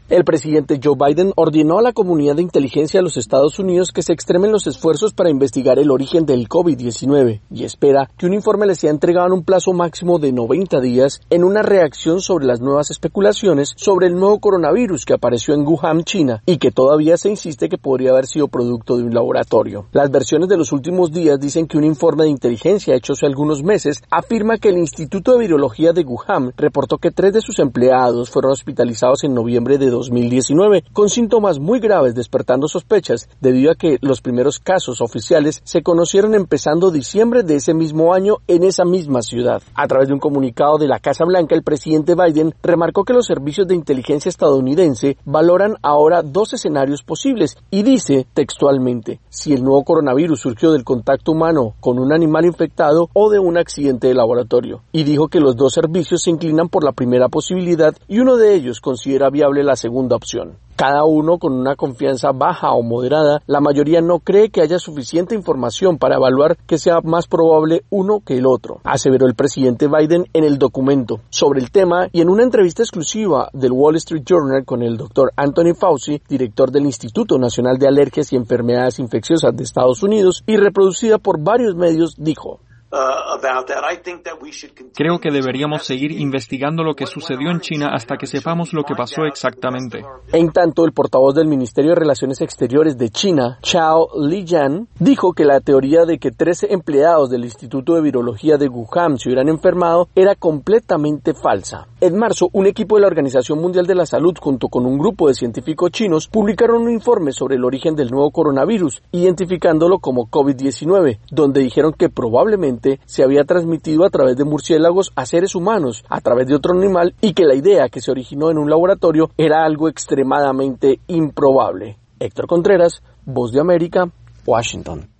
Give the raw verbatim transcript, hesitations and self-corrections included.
El presidente Joe Biden ordenó a la comunidad de inteligencia de los Estados Unidos que se extremen los esfuerzos para investigar el origen del COVID diecinueve y espera que un informe le sea entregado en un plazo máximo de noventa días en una reacción sobre las nuevas especulaciones sobre el nuevo coronavirus que apareció en Wuhan, China, y que todavía se insiste que podría haber sido producto de un laboratorio. Las versiones de los últimos días dicen que un informe de inteligencia hecho hace algunos meses afirma que el Instituto de Virología de Wuhan reportó que tres de sus empleados fueron hospitalizados en noviembre de dos mil diecinueve con síntomas muy graves, despertando sospechas debido a que los primeros casos oficiales se conocieron empezando diciembre de ese mismo año en esa misma ciudad. A través de un comunicado de la Casa Blanca, el presidente Biden remarcó que los servicios de inteligencia estadounidense valoran ahora dos escenarios posibles y dice textualmente: si el nuevo coronavirus surgió del contacto humano con un animal infectado o de un accidente de laboratorio, y dijo que los dos servicios se inclinan por la primera posibilidad y uno de ellos considera viable la segunda opción. Cada uno con una confianza baja o moderada, la mayoría no cree que haya suficiente información para evaluar que sea más probable uno que el otro, aseveró el presidente Biden en el documento. Sobre el tema y en una entrevista exclusiva del Wall Street Journal con el doctor Anthony Fauci, director del Instituto Nacional de Alergias y Enfermedades Infecciosas de Estados Unidos y reproducida por varios medios, dijo: Creo que deberíamos seguir investigando lo que sucedió en China hasta que sepamos lo que pasó exactamente. En tanto, el portavoz del Ministerio de Relaciones Exteriores de China, Zhao Lijian, dijo que la teoría de que trece empleados del Instituto de Virología de Wuhan se hubieran enfermado era completamente falsa. En marzo, un equipo de la Organización Mundial de la Salud junto con un grupo de científicos chinos publicaron un informe sobre el origen del nuevo coronavirus, identificándolo como COVID diecinueve, donde dijeron que probablemente se había transmitido a través de murciélagos a seres humanos, a través de otro animal, y que la idea que se originó en un laboratorio era algo extremadamente improbable. Héctor Contreras, Voz de América, Washington.